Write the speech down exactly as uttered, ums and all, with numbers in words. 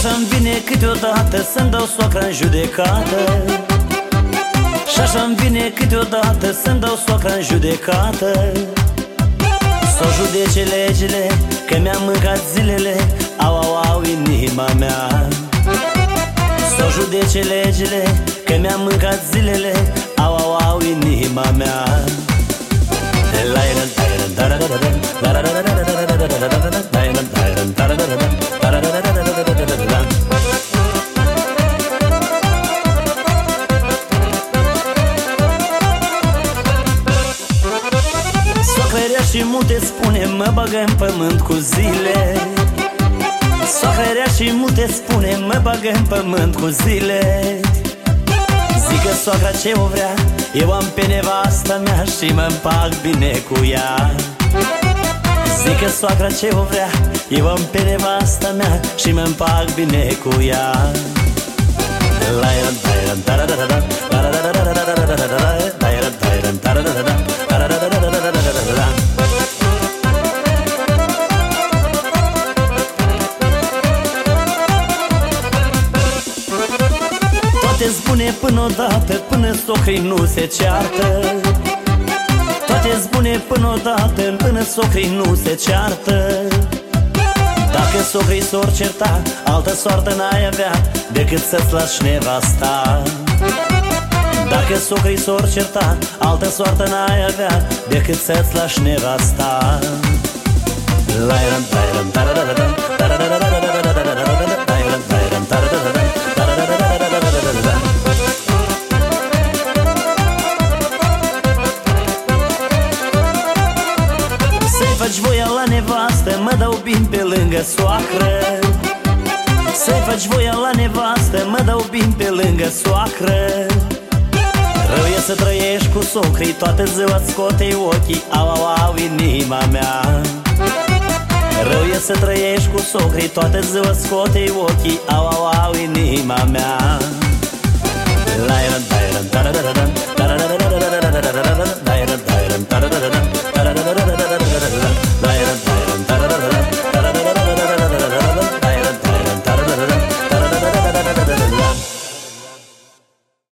așa-mi vine câteodată să-mi dau soacra în judecată. Și așa-mi vine câteodată să-mi dau soacra în judecată. S-o judece legile, că mi-am mâncat zilele, au, au, au, inima mea. S-o judece legile, că mi-am mâncat zilele, au, au, au, inima mea. Soacra și mute spune, mă bagă în pământ cu zile. Soacra și mute spune, mă bagă în pământ cu zile. Zică soacra ce o vrea, eu am pe nevasta mea și mă împac bine cu ea. Zică soacra ce o vrea, eu am pe nevasta mea și mă împac bine cu ea. Toate-s bune până odată, până socrii nu se ceartă. Toate-s bune până odată, până socrii nu se ceartă. Dacă socrii s-or certa, altă soartă n-ai avea decât să-ți lași nevasta. Dacă socrii s-or certa, altă soartă n-ai avea decât să-ți lași nevasta. Să-i faci voia la nevastă, mă dau bine pe lângă soacră. Să-i faci voia la nevastă, mă dau bine pe lângă soacră. Rău e să trăiești cu socrii, toată ziua-ți scote ochii, au, au, au, inima mea. Rău e să trăiești cu socrii, toată ziua scote ochii, au, au, au, inima mea. La, la, la, la, la, la, la, la.